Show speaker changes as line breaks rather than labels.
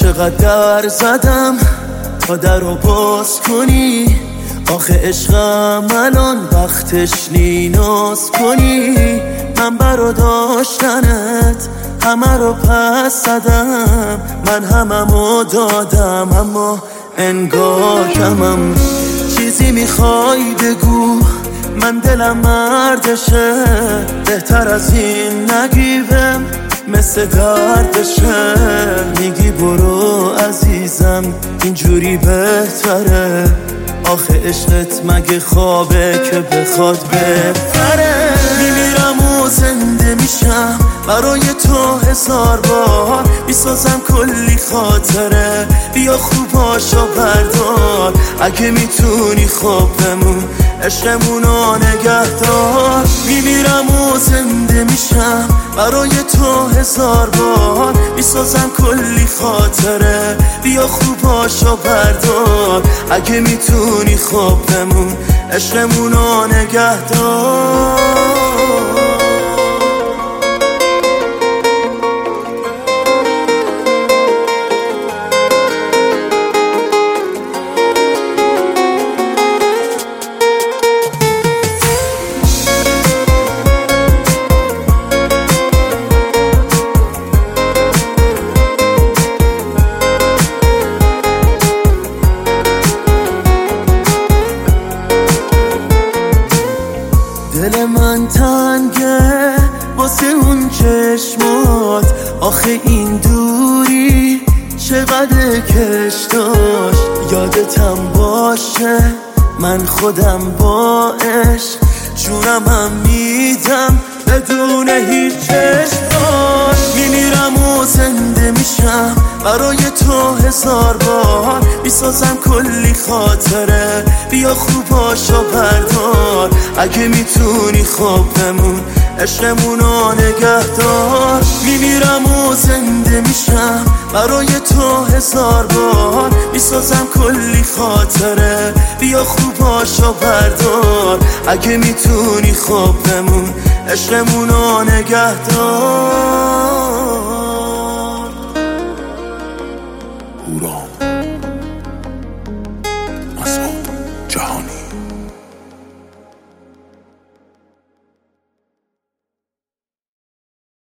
چقدر در زدم تا در رو باز کنی، آخه عشقم الان وقتش نیناز کنی. من برا داشتنت همه رو پس زدم، من هممو دادم اما انگار کمم. چیزی میخوای بگو، من دلم مردشه، بهتر از این نگیبم مثل دردشه. میگی برو عزیزم اینجوری بهتره، آخه عشقت مگه خوابه که بخواد بپره. میمیرم و زنده میشم برای تو 1000 بار، میسازم کلی خاطره، بیا خوباشو بردار. اگه میتونی خوب بمون عشقمونو نگهدار. میمیرم و زنده میشم برای تو 1000 بار، میسازم کلی خاطره، بیا خوباشو بردار. اگه میتونی خوب بمون عشقمونو نگهدار. دل من تنگه واسه اون چشمات، آخه این دوری چقدر کش داشت. یادتم باشه من خودم با عشق جونمم میدم بدون هیچ چشمات. میمیرم و زنده میشم برای تو 1000 بار، میسازم کلی خاطره، بیا خوباشو بردار. اگه میتونی خوب بمون عشقمونو نگهدار. میمیرم و زنده میشم برای تو 1000 بار، میسازم کلی خاطره، بیا خوباشو بردار. اگه میتونی خوب بمون عشقمونو نگهدار.